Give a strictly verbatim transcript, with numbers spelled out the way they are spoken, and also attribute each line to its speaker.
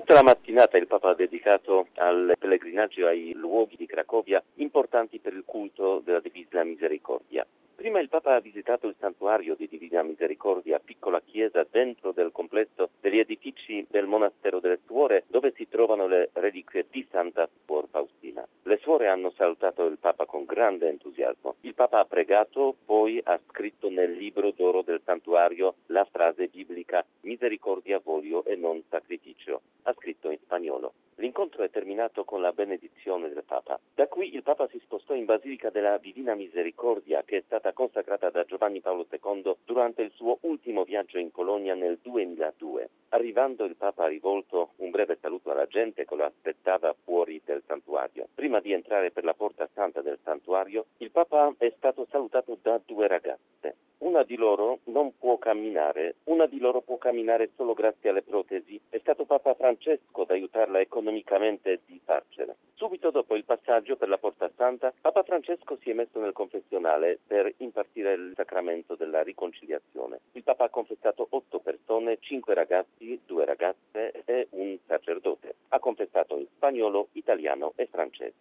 Speaker 1: Tutta la mattinata il Papa ha dedicato al pellegrinaggio ai luoghi di Cracovia importanti per il culto della Divina Misericordia. Prima il Papa ha visitato il santuario di Divina Misericordia, piccola chiesa dentro del complesso degli edifici del monastero delle Suore, dove si trovano le reliquie di Santa Suor Faustina. Le suore hanno salutato il Papa con grande entusiasmo. Il Papa ha pregato, poi ha scritto nel libro d'oro del santuario la frase biblica "Misericordia voglio e non sacrificio". Ha scritto in spagnolo. L'incontro è terminato con la benedizione del Papa. Da qui il Papa si spostò in Basilica della Divina Misericordia, che è stata consacrata da Giovanni Paolo secondo durante il suo ultimo viaggio in Polonia nel duemiladue. Arrivando il Papa ha rivolto un breve saluto alla gente che lo aspettava fuori del santuario. Prima di entrare per la porta santa del santuario, il Papa è stato salutato da due ragazze. Una di loro non può camminare, una di loro può camminare solo grazie alle protesi. È stato Papa Francesco ad aiutarla economicamente di farcela. Subito dopo il passaggio per la Porta Santa, Papa Francesco si è messo nel confessionale per impartire il sacramento della riconciliazione. Il Papa ha confessato otto persone, cinque ragazzi, due ragazze e un sacerdote. Ha confessato in spagnolo, italiano e francese.